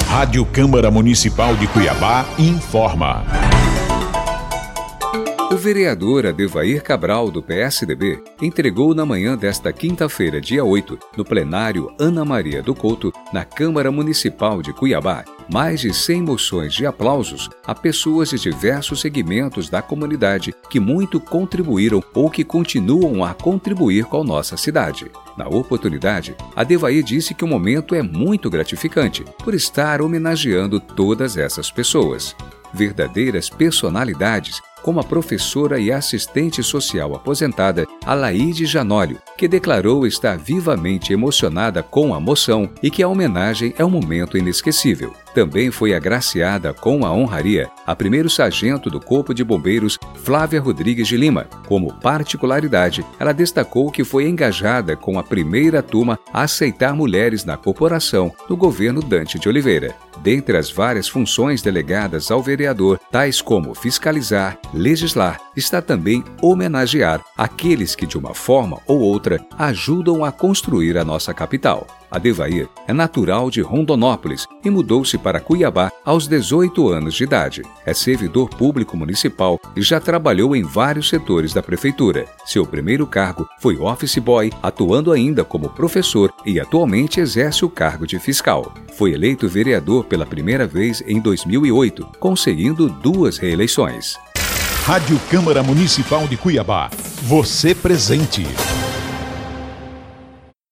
Rádio Câmara Municipal de Cuiabá informa. O vereador Adevair Cabral, do PSDB, entregou na manhã desta quinta-feira, dia 8, no plenário Ana Maria do Couto, na Câmara Municipal de Cuiabá, mais de 100 moções de aplausos a pessoas de diversos segmentos da comunidade que muito contribuíram ou que continuam a contribuir com a nossa cidade. Na oportunidade, Adevair disse que o momento é muito gratificante por estar homenageando todas essas pessoas. Verdadeiras personalidades, como a professora e assistente social aposentada Alaide Janólio, que declarou estar vivamente emocionada com a moção e que a homenagem é um momento inesquecível. Também foi agraciada com a honraria a primeiro sargento do Corpo de Bombeiros, Flávia Rodrigues de Lima. Como particularidade, ela destacou que foi engajada com a primeira turma a aceitar mulheres na corporação no governo Dante de Oliveira. Dentre as várias funções delegadas ao vereador, tais como fiscalizar, legislar, está também homenagear aqueles que de uma forma ou outra ajudam a construir a nossa capital. Adevair é natural de Rondonópolis e mudou-se para Cuiabá aos 18 anos de idade. É servidor público municipal e já trabalhou em vários setores da prefeitura. Seu primeiro cargo foi office boy, atuando ainda como professor e atualmente exerce o cargo de fiscal. Foi eleito vereador pela primeira vez em 2008, conseguindo 2 reeleições. Rádio Câmara Municipal de Cuiabá. Você presente.